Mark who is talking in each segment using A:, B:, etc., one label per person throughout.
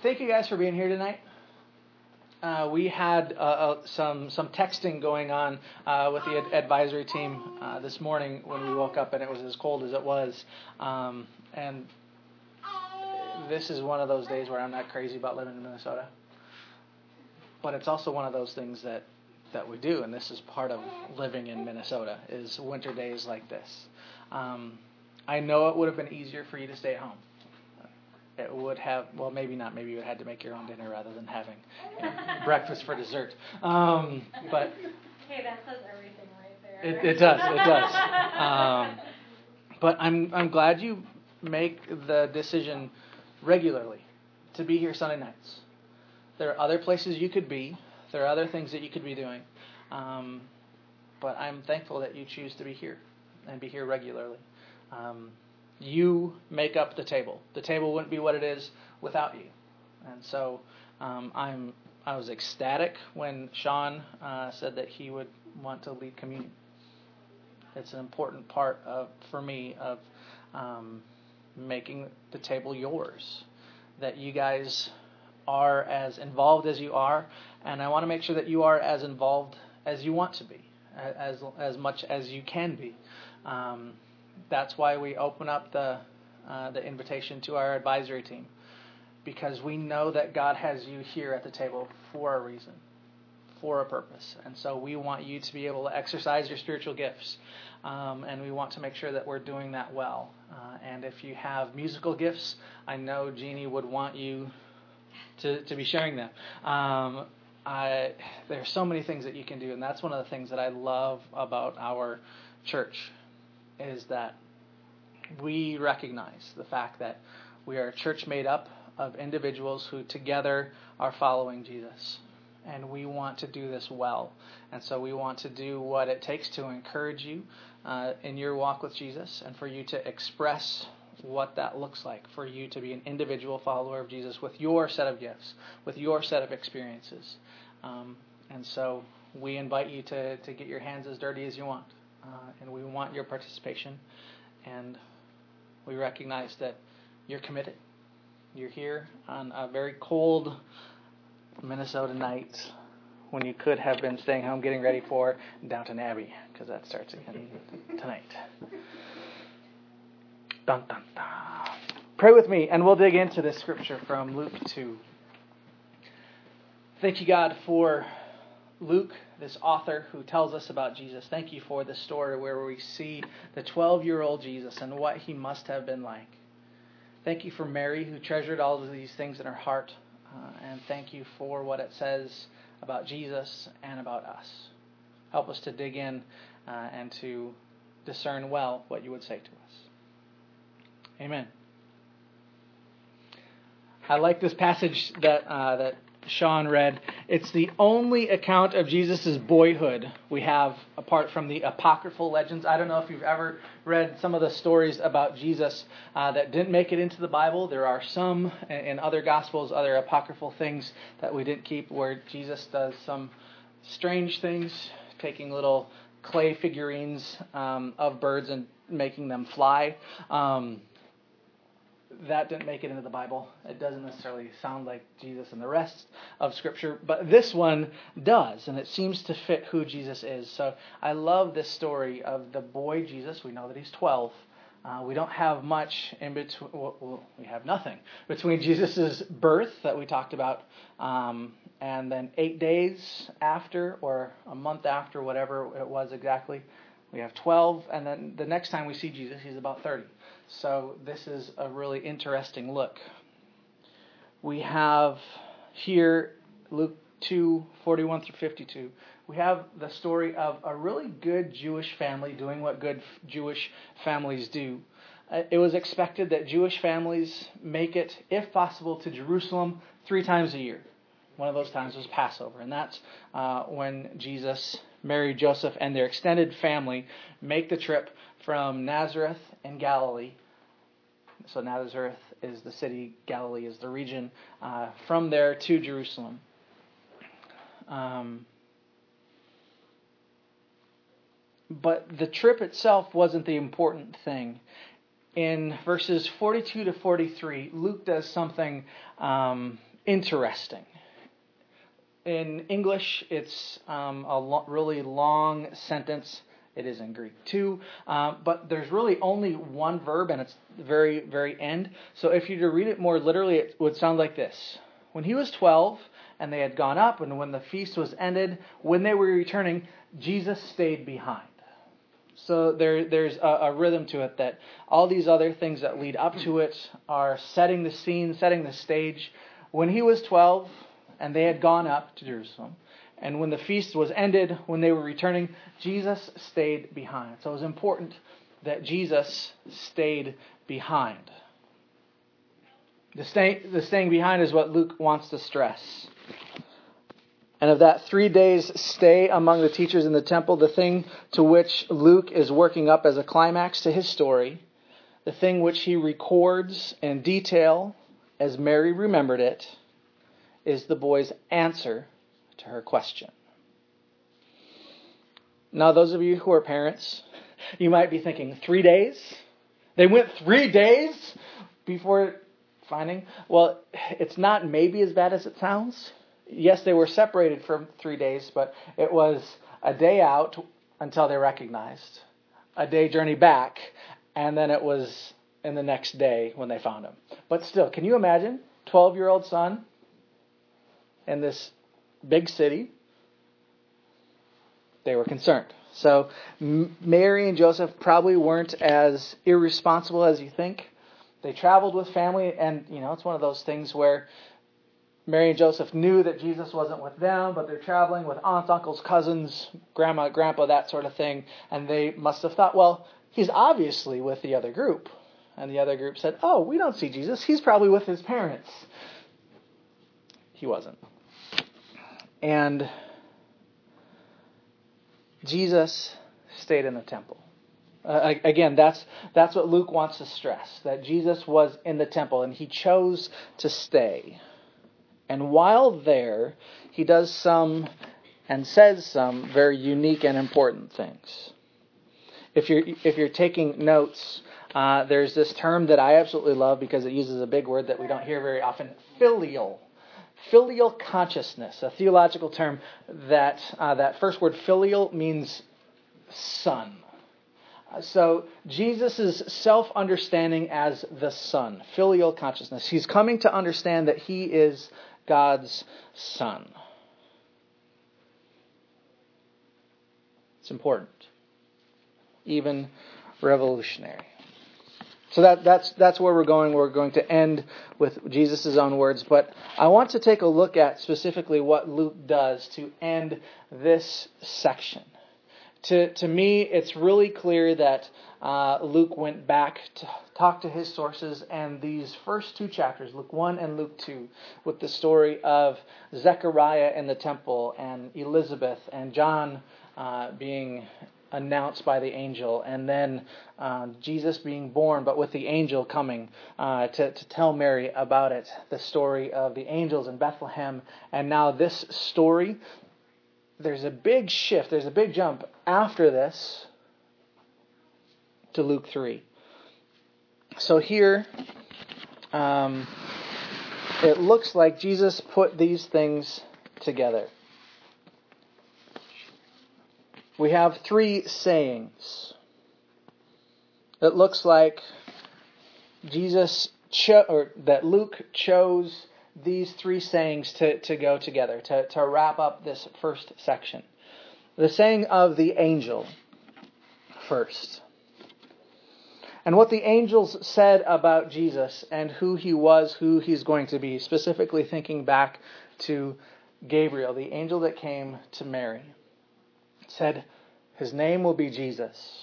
A: thank you guys for being here tonight. We had some texting going on with the advisory team this morning when we woke up, and it was as cold as it was. And this is one of those days where I'm not crazy about living in Minnesota. But it's also one of those things that we do, and this is part of living in Minnesota, is winter days like this. I know it would have been easier for you to stay at home. It would have, well, maybe not. Maybe you had to make your own dinner rather than having breakfast for dessert. But
B: hey, that says everything right there.
A: It does. But I'm glad you make the decision regularly to be here Sunday nights. There are other places you could be. There are other things that you could be doing. But I'm thankful that you choose to be here and be here regularly. You make up the table. The table wouldn't be what it is without you. And so I was ecstatic when Sean said that he would want to lead communion. It's an important part for me of making the table yours. That you guys are as involved as you are, and I want to make sure that you are as involved as you want to be, as much as you can be. That's why we open up the invitation to our advisory team, because we know that God has you here at the table for a reason, for a purpose. And so we want you to be able to exercise your spiritual gifts, and we want to make sure that we're doing that well. And if you have musical gifts, I know Jeannie would want you to be sharing them. There's so many things that you can do, and that's one of the things that I love about our church, is that we recognize the fact that we are a church made up of individuals who together are following Jesus. And we want to do this well. And so we want to do what it takes to encourage you in your walk with Jesus, and for you to express what that looks like, for you to be an individual follower of Jesus with your set of gifts, with your set of experiences. And so we invite you to get your hands as dirty as you want. And we want your participation. And we recognize that you're committed. You're here on a very cold Minnesota night when you could have been staying home getting ready for Downton Abbey, because that starts again tonight. Dun, dun, dun. Pray with me, and we'll dig into this scripture from Luke 2. Thank you, God, for Luke, this author who tells us about Jesus. Thank you for this story where we see the 12-year-old Jesus and what he must have been like. Thank you for Mary, who treasured all of these things in her heart. And thank you for what it says about Jesus and about us. Help us to dig in and to discern well what you would say to us. Amen. I like this passage that Sean read. It's the only account of Jesus' boyhood we have apart from the apocryphal legends. I don't know if you've ever read some of the stories about Jesus that didn't make it into the Bible. There are some in other Gospels, other apocryphal things that we didn't keep, where Jesus does some strange things, taking little clay figurines of birds and making them fly. That didn't make it into the Bible. It doesn't necessarily sound like Jesus in the rest of Scripture, but this one does, and it seems to fit who Jesus is. So I love this story of the boy Jesus. We know that he's 12. We don't have much in between. Well, we have nothing between Jesus' birth that we talked about, and then 8 days after, or a month after, whatever it was exactly. We have 12, and then the next time we see Jesus, he's about 30. So this is a really interesting look. We have here Luke 2:41 through 52. We have the story of a really good Jewish family doing what good Jewish families do. It was expected that Jewish families make it, if possible, to Jerusalem 3 times a year. One of those times was Passover, and that's when Jesus, Mary, Joseph, and their extended family make the trip from Nazareth in Galilee. So Nazareth is the city, Galilee is the region, from there to Jerusalem. But the trip itself wasn't the important thing. In verses 42 to 43, Luke does something interesting. In English, it's a really long sentence. It is in Greek too, but there's really only one verb, and it's the very, very end. So if you were to read it more literally, it would sound like this. When he was 12, and they had gone up, and when the feast was ended, when they were returning, Jesus stayed behind. So there's a rhythm to it that all these other things that lead up to it are setting the scene, setting the stage. When he was 12, and they had gone up to Jerusalem, and when the feast was ended, when they were returning, Jesus stayed behind. So it was important that Jesus stayed behind. The staying behind is what Luke wants to stress. And of that 3 days stay among the teachers in the temple, the thing to which Luke is working up as a climax to his story, the thing which he records in detail as Mary remembered it, is the boy's answer to her question. Now, those of you who are parents, you might be thinking, 3 days? They went 3 days before finding? Well, it's not maybe as bad as it sounds. Yes, they were separated for 3 days, but it was a day out until they recognized, a day journey back, and then it was in the next day when they found him. But still, can you imagine 12-year-old son in this big city? They were concerned. So Mary and Joseph probably weren't as irresponsible as you think. They traveled with family, and it's one of those things where Mary and Joseph knew that Jesus wasn't with them, but they're traveling with aunts, uncles, cousins, grandma, grandpa, that sort of thing. And they must have thought, well, he's obviously with the other group. And the other group said, oh, we don't see Jesus. He's probably with his parents. He wasn't. And Jesus stayed in the temple. Again, that's what Luke wants to stress, that Jesus was in the temple and he chose to stay. And while there, he does some and says some very unique and important things. If you're taking notes, there's this term that I absolutely love because it uses a big word that we don't hear very often, filial. Filial consciousness, a theological term that first word filial means son. So Jesus' self-understanding as the Son, filial consciousness. He's coming to understand that he is God's Son. It's important, even revolutionary. So that's where we're going. We're going to end with Jesus' own words, but I want to take a look at specifically what Luke does to end this section. To me, it's really clear that Luke went back to talk to his sources, and these first two chapters, Luke 1 and Luke 2, with the story of Zechariah in the temple and Elizabeth and John being announced by the angel, and then Jesus being born, but with the angel coming to tell Mary about it, the story of the angels in Bethlehem, and now this story. There's a big shift, there's a big jump after this to Luke 3. So here, it looks like Jesus put these things together. We have 3 sayings. It looks like that Luke chose these 3 sayings to go together, to wrap up this first section. The saying of the angel first. And what the angels said about Jesus and who he was, who he's going to be, specifically thinking back to Gabriel, the angel that came to Mary, said, his name will be Jesus.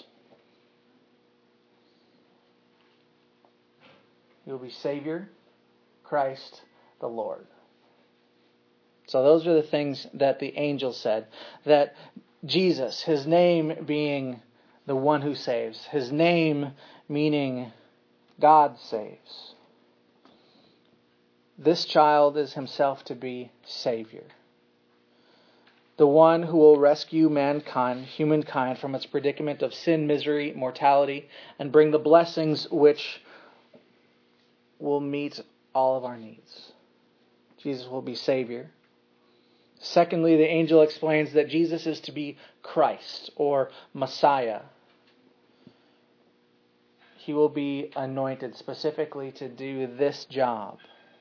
A: He will be Savior, Christ, the Lord. So those are the things that the angel said. That Jesus, his name being the one who saves. His name meaning God saves. This child is himself to be Savior. The one who will rescue mankind, humankind, from its predicament of sin, misery, mortality, and bring the blessings which will meet all of our needs. Jesus will be Savior. Secondly, the angel explains that Jesus is to be Christ or Messiah. He will be anointed specifically to do this job.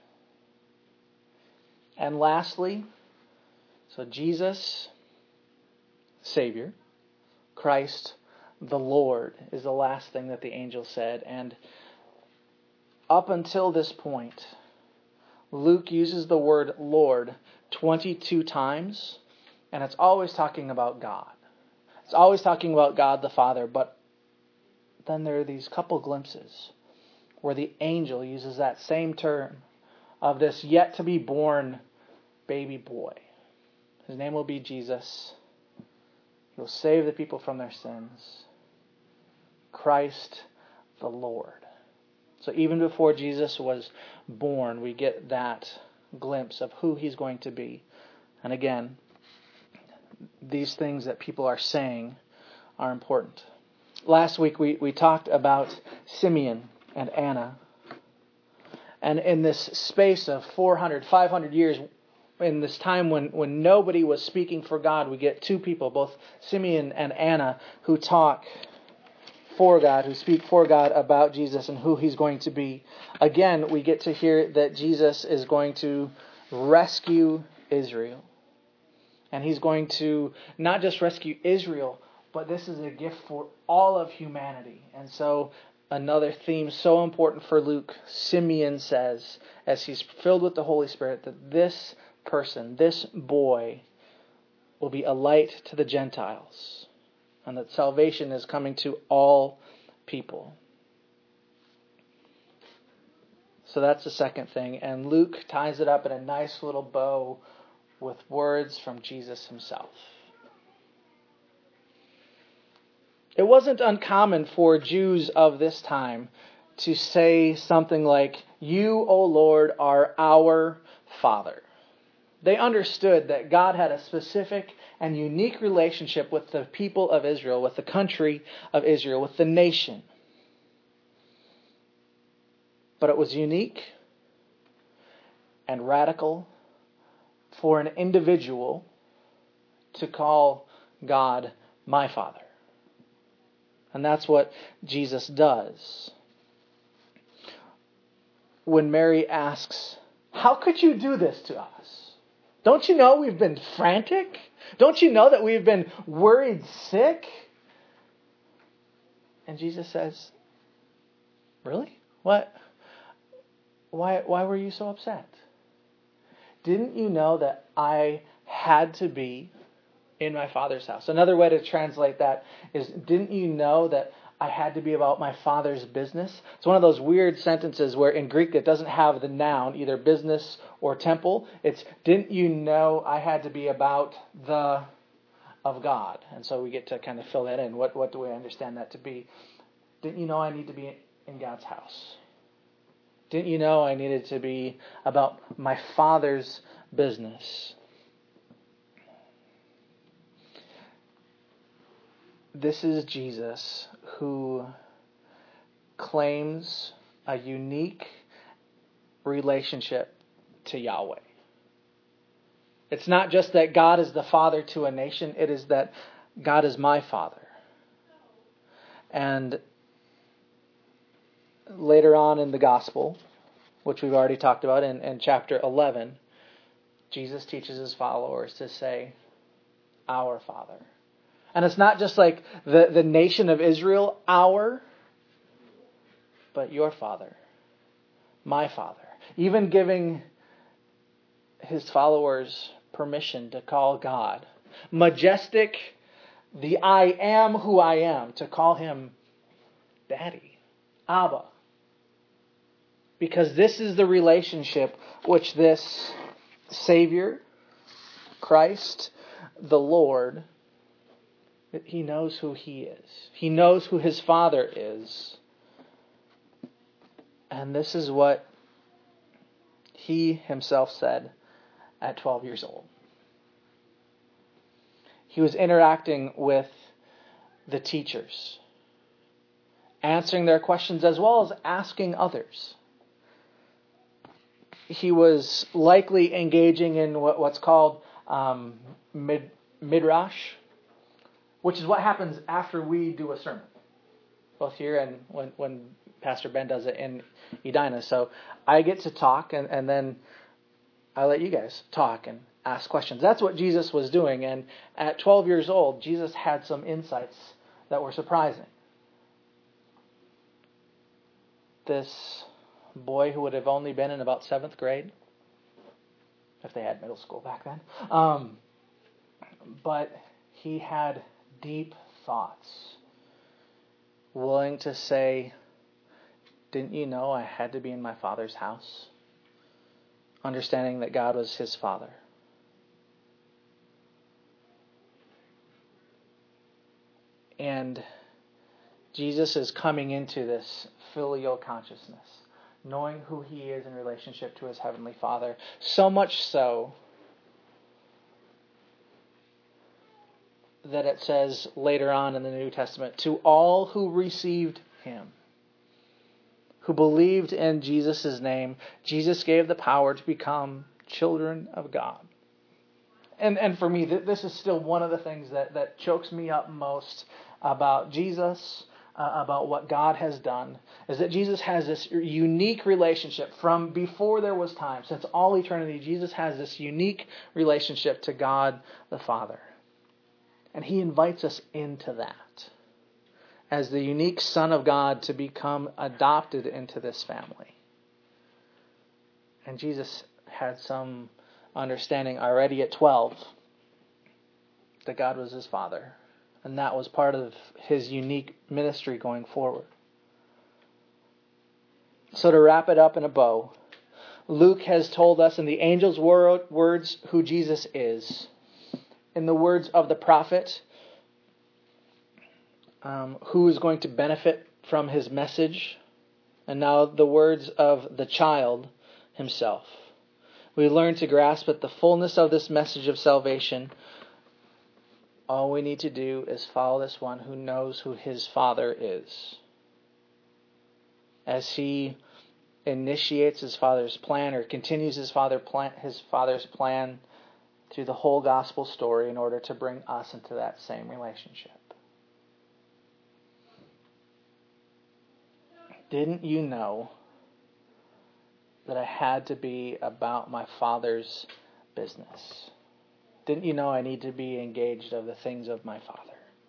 A: And lastly, so Jesus, Savior, Christ, the Lord, is the last thing that the angel said. And up until this point, Luke uses the word Lord 22 times, and it's always talking about God. It's always talking about God the Father, but then there are these couple glimpses where the angel uses that same term of this yet to be born baby boy. His name will be Jesus. He'll save the people from their sins. Christ the Lord. So even before Jesus was born, we get that glimpse of who he's going to be. And again, these things that people are saying are important. Last week we talked about Simeon and Anna. And in this space of 400, 500 years, in this time when nobody was speaking for God, we get two people, both Simeon and Anna, who talk for God, who speak for God about Jesus and who he's going to be. Again, we get to hear that Jesus is going to rescue Israel. And he's going to not just rescue Israel, but this is a gift for all of humanity. And so another theme so important for Luke, Simeon says, as he's filled with the Holy Spirit, that this person, this boy, will be a light to the Gentiles, and that salvation is coming to all people. So that's the second thing. And Luke ties it up in a nice little bow with words from Jesus himself. It wasn't uncommon for Jews of this time to say something like, "You, O Lord, are our Father." They understood that God had a specific and unique relationship with the people of Israel, with the country of Israel, with the nation. But it was unique and radical for an individual to call God my Father. And that's what Jesus does. When Mary asks, "How could you do this to us? Don't you know we've been frantic? Don't you know that we've been worried sick?" And Jesus says, "Really? What? Why were you so upset? Didn't you know that I had to be in my Father's house?" Another way to translate that is, "Didn't you know that I had to be about my Father's business?" It's one of those weird sentences where in Greek it doesn't have the noun, either business or temple. It's, "Didn't you know I had to be about the of God?" And so we get to kind of fill that in. What do we understand that to be? Didn't you know I need to be in God's house? Didn't you know I needed to be about my Father's business? This is Jesus who claims a unique relationship to Yahweh. It's not just that God is the Father to a nation, it is that God is my Father. And later on in the Gospel, which we've already talked about in chapter 11, Jesus teaches his followers to say, "Our Father." And it's not just like the nation of Israel, our, but your Father, my Father. Even giving his followers permission to call God majestic, the I am who I am, to call him Daddy, Abba. Because this is the relationship which this Savior, Christ, the Lord, he knows who he is. He knows who his Father is. And this is what he himself said at 12 years old. He was interacting with the teachers, answering their questions as well as asking others. he was likely engaging in what's called midrash, which is what happens after we do a sermon, both here and when Pastor Ben does it in Edina. So I get to talk, and then I let you guys talk and ask questions. That's what Jesus was doing. And at 12 years old, Jesus had some insights that were surprising. This boy who would have only been in about 7th grade, if they had middle school back then, but he had deep thoughts, willing to say, "Didn't you know I had to be in my Father's house?" Understanding that God was his Father. And Jesus is coming into this filial consciousness, knowing who he is in relationship to his heavenly Father. So much so that it says later on in the New Testament, to all who received him, who believed in Jesus' name, Jesus gave the power to become children of God. And for me, this is still one of the things that chokes me up most about Jesus, about what God has done, is that Jesus has this unique relationship from before there was time. Since all eternity, Jesus has this unique relationship to God the Father. And he invites us into that as the unique Son of God to become adopted into this family. And Jesus had some understanding already at 12 that God was his Father. And that was part of his unique ministry going forward. So to wrap it up in a bow, Luke has told us in the angel's words who Jesus is. In the words of the prophet, who is going to benefit from his message. And now the words of the child himself. We learn to grasp at the fullness of this message of salvation. All we need to do is follow this one who knows who his Father is. As he initiates his Father's plan, or continues his Father's plan through the whole gospel story in order to bring us into that same relationship. Didn't you know that I had to be about my Father's business? Didn't you know I need to be engaged of the things of my Father?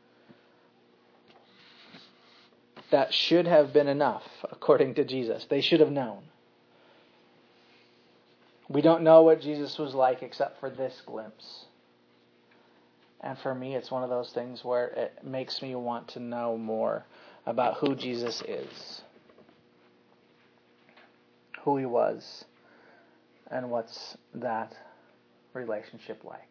A: That should have been enough, according to Jesus. They should have known. We don't know what Jesus was like except for this glimpse. And for me, it's one of those things where it makes me want to know more about who Jesus is, who he was, and what's that relationship like.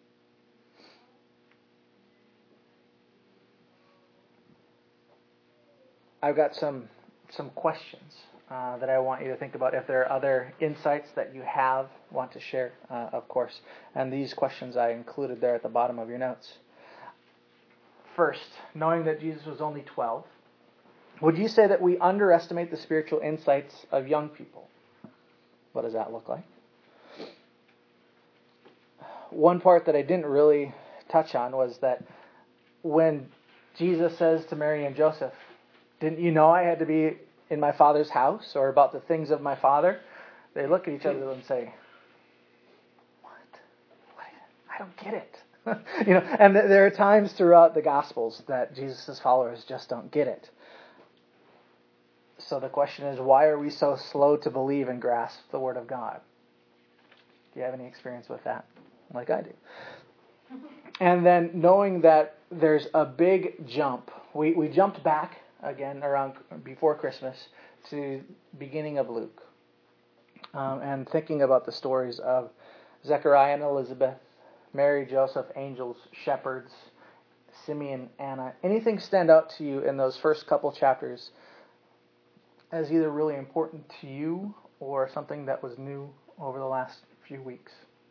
A: I've got some questions that I want you to think about. If there are other insights that you want to share, of course. And these questions I included there at the bottom of your notes. First, knowing that Jesus was only 12, would you say that we underestimate the spiritual insights of young people? What does that look like? One part that I didn't really touch on was that when Jesus says to Mary and Joseph, "Didn't you know I had to be in my Father's house," or about the things of my Father? They look at each other and say, "What? I don't get it." And there are times throughout the Gospels that Jesus' followers just don't get it. So the question is, why are we so slow to believe and grasp the Word of God? Do you have any experience with that? Like I do. And then knowing that there's a big jump. We jumped back again around before Christmas to beginning of Luke. And thinking about the stories of Zechariah and Elizabeth, Mary, Joseph, angels, shepherds, Simeon, Anna. Anything stand out to you in those first couple chapters as either really important to you or something that was new over the last few weeks?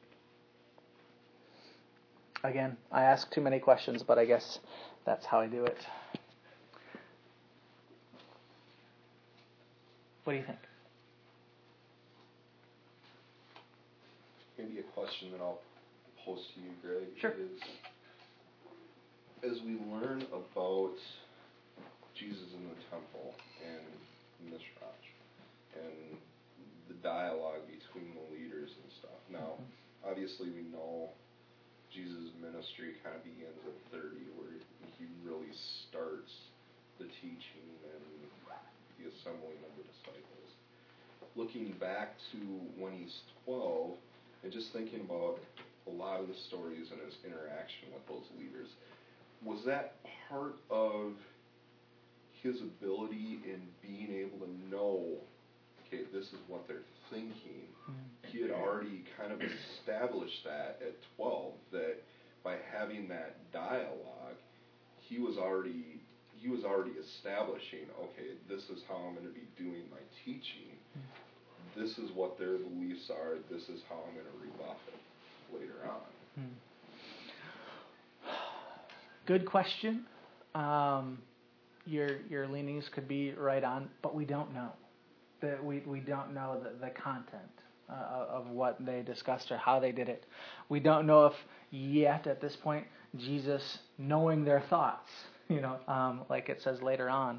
A: Again, I ask too many questions, but I guess that's how I do it. What do you think?
C: maybe a question that I'll pose to you, Greg,
A: Sure.
C: is as we learn about Jesus in the temple and Mishrach and the dialogue between the leaders and stuff. Now, obviously we know Jesus' ministry kind of begins at 30, where he really starts the teaching and the assembling of the disciples. Looking back to when he's 12, and just thinking about a lot of the stories and his interaction with those leaders, was that part of his ability in being able to know, okay, this is what they're thinking? He had already kind of established that at 12, that by having that dialogue, he was already establishing, okay, this is how I'm going to be doing my teaching. This is what their beliefs are. This is how I'm going to rebuff it later on.
A: Good question. Your leanings could be right on, but we don't know. We don't know the content of what they discussed or how they did it. We don't know if yet at this point Jesus knowing their thoughts, like it says later on.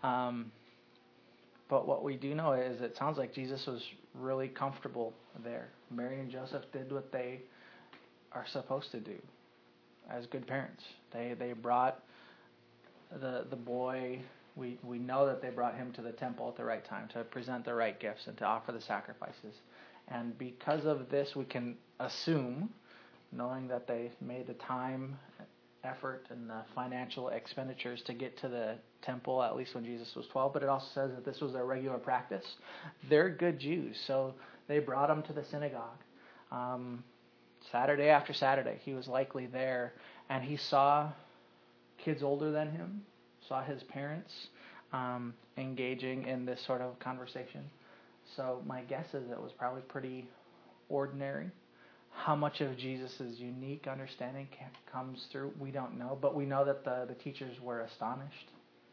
A: But what we do know is it sounds like Jesus was really comfortable there. Mary and Joseph did what they are supposed to do as good parents. They brought the boy. We know that they brought him to the temple at the right time to present the right gifts and to offer the sacrifices. And because of this, we can assume, knowing that they made the time, effort, and the financial expenditures to get to the temple, at least when Jesus was 12, but it also says that this was their regular practice. They're good Jews, so they brought him to the synagogue. Saturday after Saturday, he was likely there, and he saw kids older than him, saw his parents engaging in this sort of conversation. So my guess is it was probably pretty ordinary. How much of Jesus' unique understanding comes through, we don't know, but we know that the teachers were astonished.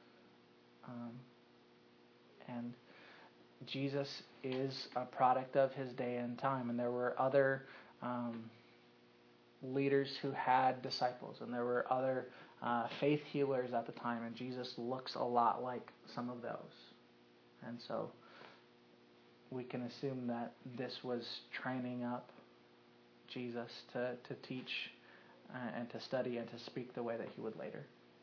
A: And Jesus is a product of his day and time, and there were other leaders who had disciples, and there were other faith healers at the time, and Jesus looks a lot like some of those. And so we can assume that this was training up Jesus to teach and to study and to speak the way that he would later.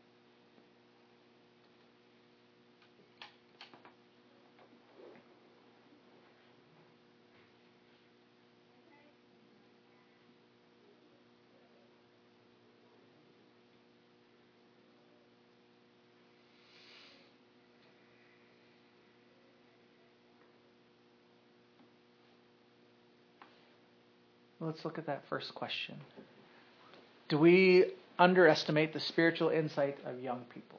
A: Let's look at that first question. Do we underestimate the spiritual insight of young people?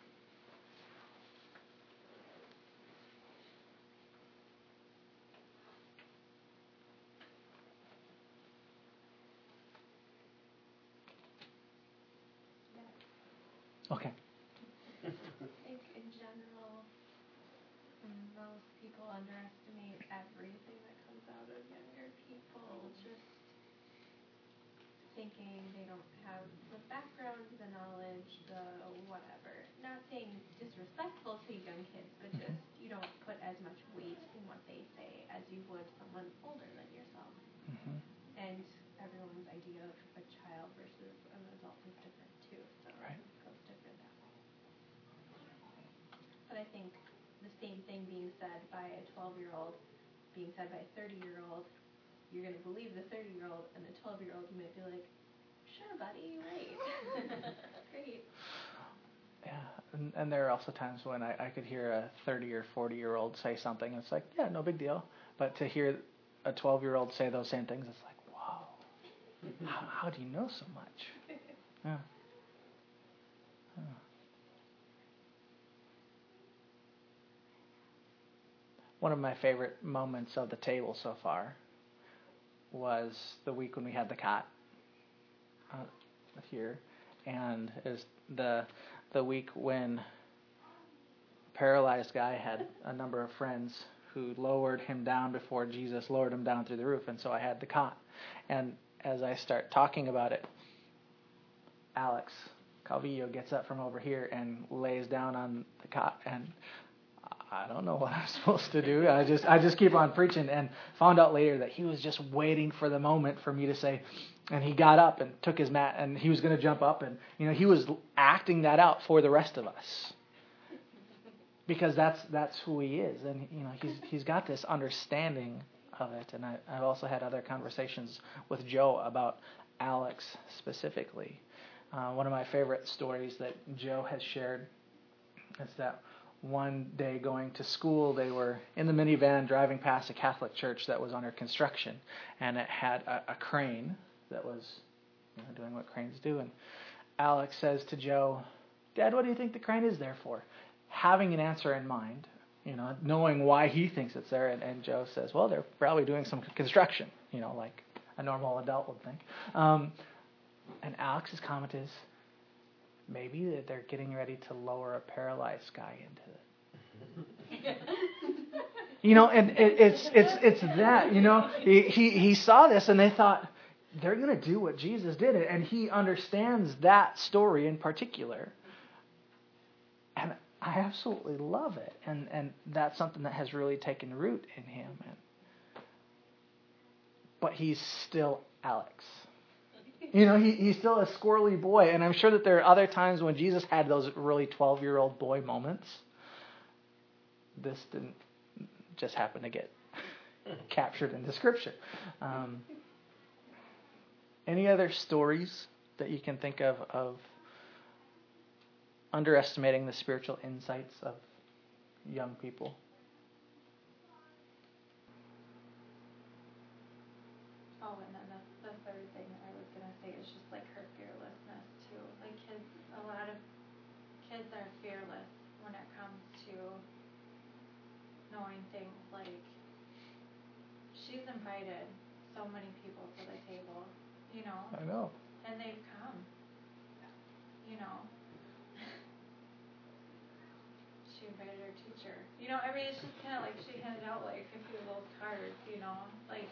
A: Okay.
B: I think in general, most people underestimate everything that comes out of younger people, just thinking they don't have the background, the knowledge, the whatever. Not saying disrespectful to young kids, but just you don't put as much weight in what they say as you would someone older than yourself.
A: Mm-hmm.
B: And everyone's idea of a child versus an adult is different too, so
A: Right.
B: it goes different that way. But I think the same thing being said by a 12-year-old, being said by a 30-year-old, you're going to believe the 30-year-old, and the 12-year-old you might be like, sure, buddy, you're right. Great.
A: Yeah, and there are also times when I could hear a 30 or 40-year-old say something, and it's like, yeah, no big deal. But to hear a 12-year-old say those same things, it's like, wow, how do you know so much? Yeah. One of my favorite moments of the table so far was the week when we had the cot here, and it was the week when a paralyzed guy had a number of friends who lowered him down before Jesus lowered him down through the roof. And so I had the cot. And as I start talking about it, Alex Calvillo gets up from over here and lays down on the cot, and I don't know what I'm supposed to do. I just keep on preaching, and found out later that he was just waiting for the moment for me to say. And he got up and took his mat, and he was going to jump up, and he was acting that out for the rest of us, because that's who he is, and he's got this understanding of it. And I've also had other conversations with Joe about Alex specifically. One of my favorite stories that Joe has shared is that one day going to school, they were in the minivan driving past a Catholic church that was under construction, and it had a crane that was doing what cranes do. And Alex says to Joe, "Dad, what do you think the crane is there for?" Having an answer in mind, knowing why he thinks it's there. And Joe says, "Well, they're probably doing some construction, like a normal adult would think." And Alex's comment is, maybe that they're getting ready to lower a paralyzed guy into it. And it's that, he saw this, and they thought they're going to do what Jesus did, and he understands that story in particular. And I absolutely love it, and that's something that has really taken root in him. But he's still Alex. He's still a squirrely boy, and I'm sure that there are other times when Jesus had those really 12-year-old boy moments. This didn't just happen to get captured in the Scripture. Any other stories that you can think of underestimating the spiritual insights of young people?
D: Oh, and then the third thing I was going to say is just like her fearlessness too. Like a lot of kids are fearless when it comes to knowing things like she's invited so many people to the table,
A: I know.
D: and they've come, She invited her teacher. It's just kind of like she handed out like a few little cards, like.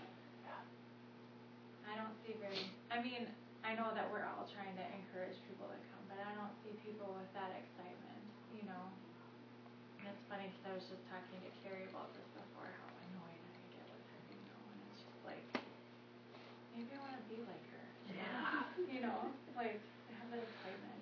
D: I don't see I know that we're all trying to encourage people to come, but I don't see people with that excitement, And it's funny because I was just talking to Carrie about this before, how annoyed I get with her, and it's just like, maybe I want to be like her.
A: Yeah.
D: Like, have that excitement.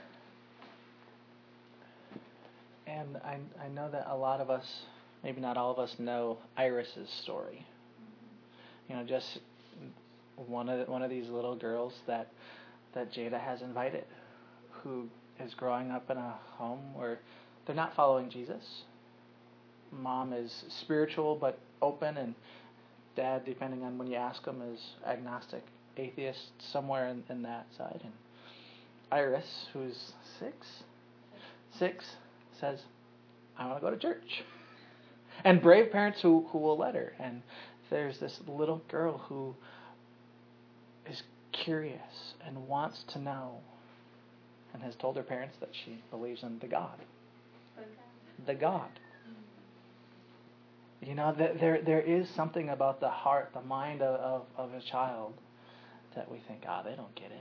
A: And I know that a lot of us, maybe not all of us, know Iris's story. Mm-hmm. Just one of these little girls that Jada has invited, who is growing up in a home where they're not following Jesus. Mom is spiritual but open, and dad, depending on when you ask him, is agnostic, atheist, somewhere in that side. And Iris, who's six, says, "I want to go to church." And brave parents who will let her. And there's this little girl who is curious and wants to know, and has told her parents that she believes in the God. The God. There is something about the heart, the mind of a child that we think, they don't get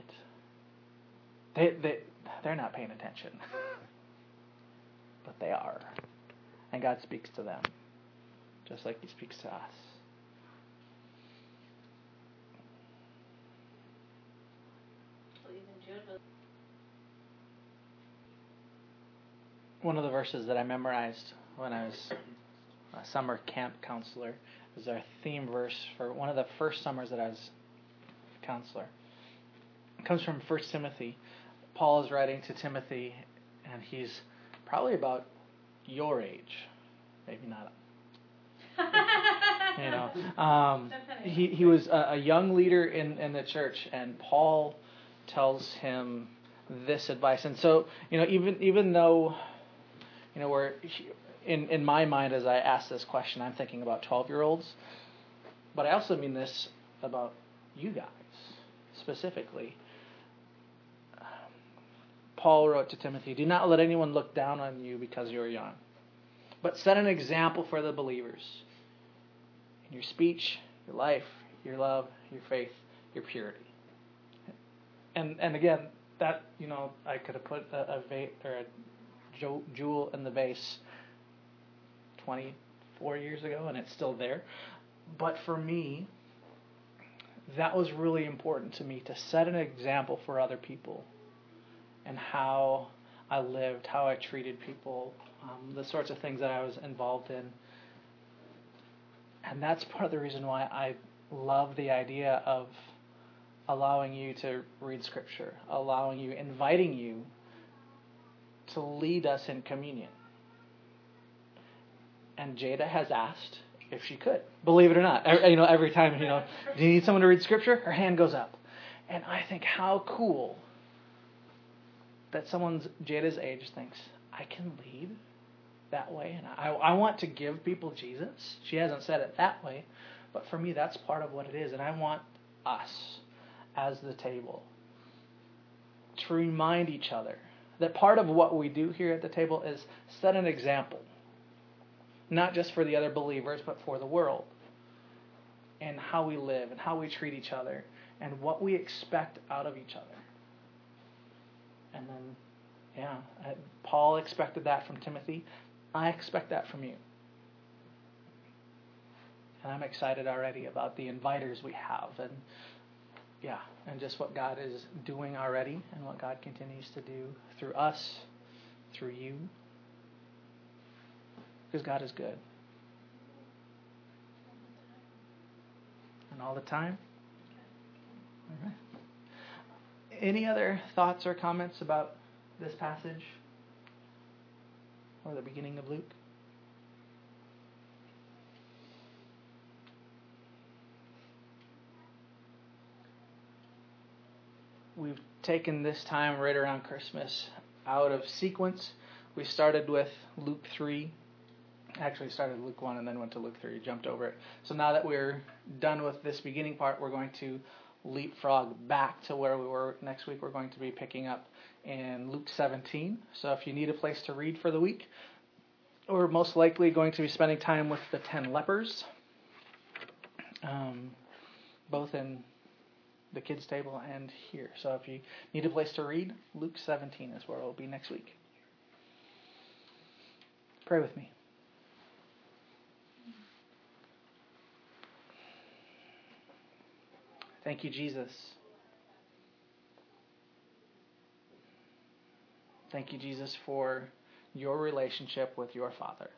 A: it. They're not paying attention. But they are. And God speaks to them, just like He speaks to us. One of the verses that I memorized when I was a summer camp counselor is our theme verse for one of the first summers that I was a counselor. It comes from 1 Timothy. Paul is writing to Timothy, and he's probably about your age, maybe not. He was a young leader in the church, and Paul tells him this advice. And so, even though, we're in my mind as I ask this question, I'm thinking about 12-year-olds, but I also mean this about you guys specifically. Paul wrote to Timothy, "Do not let anyone look down on you because you are young, but set an example for the believers in your speech, your life, your love, your faith, your purity. And again, that, I could have put a jewel in the vase 24 years ago, and it's still there. But for me, that was really important to me, to set an example for other people and how I lived, how I treated people, the sorts of things that I was involved in. And that's part of the reason why I love the idea of allowing you to read Scripture, inviting you to lead us in communion. And Jada has asked if she could. Believe it or not. Every time, do you need someone to read Scripture? Her hand goes up. And I think how cool that Jada's age thinks, I can lead that way. And I want to give people Jesus. She hasn't said it that way. But for me, that's part of what it is. And I want us, as the table, to remind each other that part of what we do here at the table is set an example. Not just for the other believers, but for the world. And how we live, and how we treat each other, and what we expect out of each other. And then, Paul expected that from Timothy. I expect that from you. And I'm excited already about the inviters we have, and just what God is doing already, and what God continues to do through us, through you. Because God is good. And all the time? All right. Any other thoughts or comments about this passage? Or the beginning of Luke? We've taken this time right around Christmas out of sequence. We started with Luke 3. Actually started Luke 1 and then went to Luke 3, jumped over it. So now that we're done with this beginning part, we're going to leapfrog back to where we were. Next week we're going to be picking up in Luke 17. So if you need a place to read for the week, we're most likely going to be spending time with the 10 lepers, both in the kids' table and here. So if you need a place to read, Luke 17 is where we'll be next week. Pray with me. Thank you, Jesus. Thank you, Jesus, for your relationship with your Father.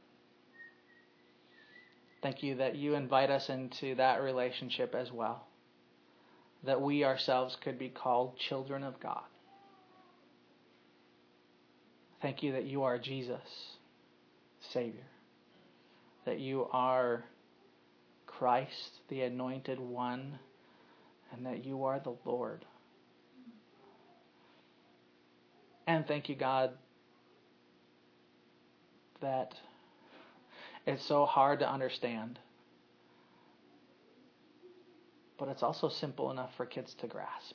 A: Thank you that you invite us into that relationship as well, that we ourselves could be called children of God. Thank you that you are Jesus, Savior, that you are Christ, the Anointed One, and that you are the Lord. And thank you, God, that it's so hard to understand, but it's also simple enough for kids to grasp.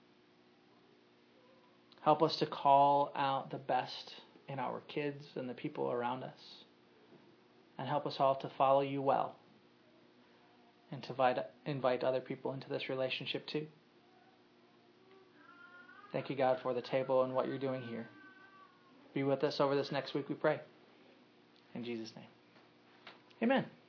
A: Help us to call out the best in our kids and the people around us, and help us all to follow you well, and to invite other people into this relationship too. Thank you, God, for the table and what you're doing here. Be with us over this next week, we pray. In Jesus' name. Amen.